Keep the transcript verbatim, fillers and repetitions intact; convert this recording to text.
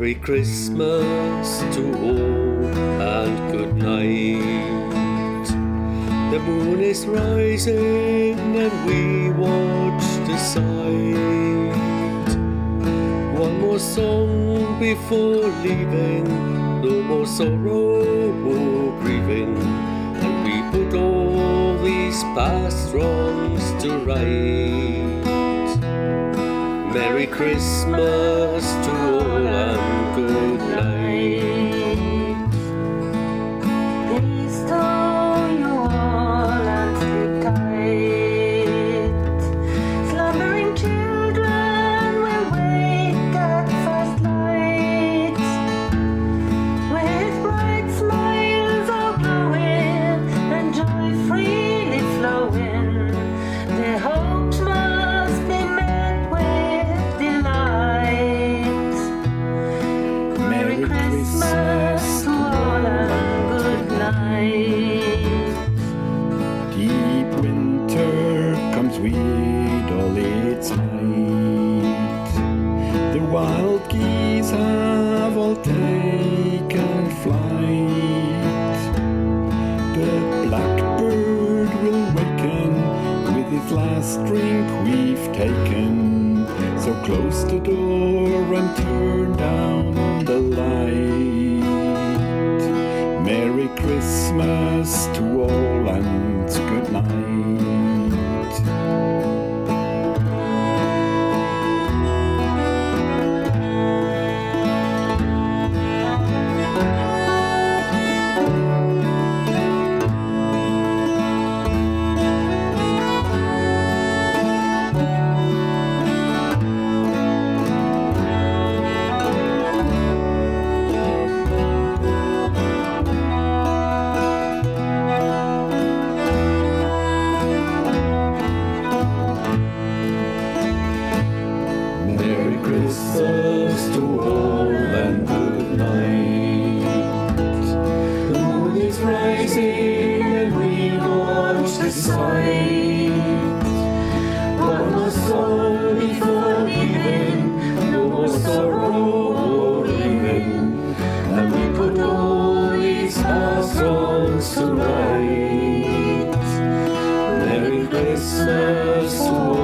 Merry Christmas to all and good night. The moon is rising and we watch the sight. One more song before leaving, no more sorrow or grieving, and we put all these past wrongs to right. Merry Christmas to all and good night. Please stow you all and sleep tight. Slumbering children will wake at first light. With bright smiles all glowing and joy freely flowing, their hopes must be met with delight. Merry Christmas to all and good night. Deep winter comes with all its might. The wild geese have all taken flight. The blackbird will waken with his last drink we've taken. So close the door and turn down the light. Merry Christmas to all and good night. Merry Christmas to all and good night. The moon is rising and we watch the sight. One more song before leaving, no more sorrow or grieving, and we put all these past wrongs to right. Merry Christmas to all